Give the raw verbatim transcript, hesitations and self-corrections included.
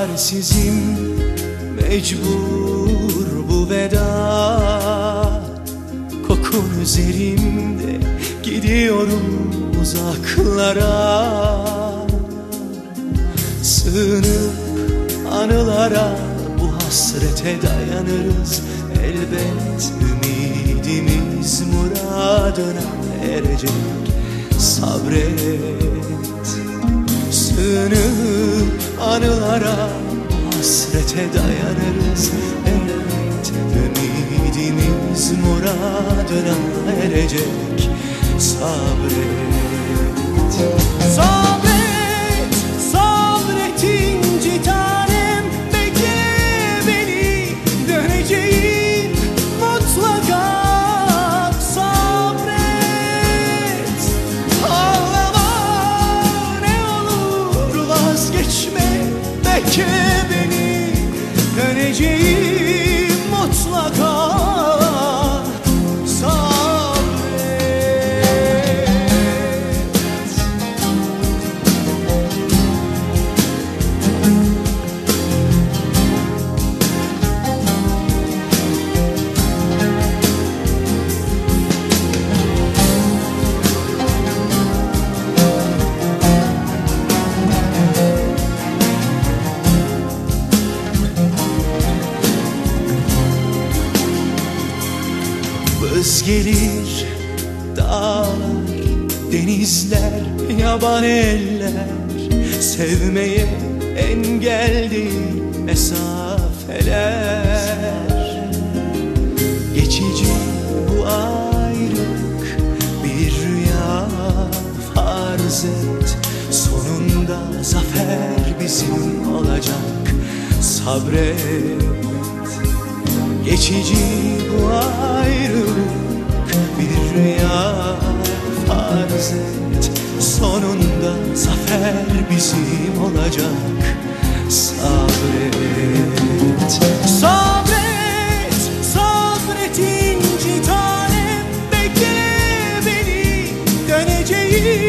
çaresizim, mecbur bu veda. Kokun üzerimde, gidiyorum uzaklara. Sığınıp anılara, bu hasrete dayanırız elbet. Ümidimiz muradına erecek, sabret. Sığınıp anılara, bu hasrete dayanırız elbet. Ümidimiz muradına erecek, sabret. Sabret, sabret inci tanem, bekle beni, döneceğim mutlaka. Sabret, ağlama ne olur, vazgeçme, bekle beni, döneceğim mutlaka. Vız gelir dağlar, denizler, yaban eller, sevmeye engel değil mesafeler. Geçici bu ayrılık bir rüya, farz et, sonunda zafer bizim olacak, sabret. Geçici bu ayrılık bir rüya, farz et, sonunda zafer bizim olacak, sabret. Sabret, sabret inci tanem, bekle beni, döneceğim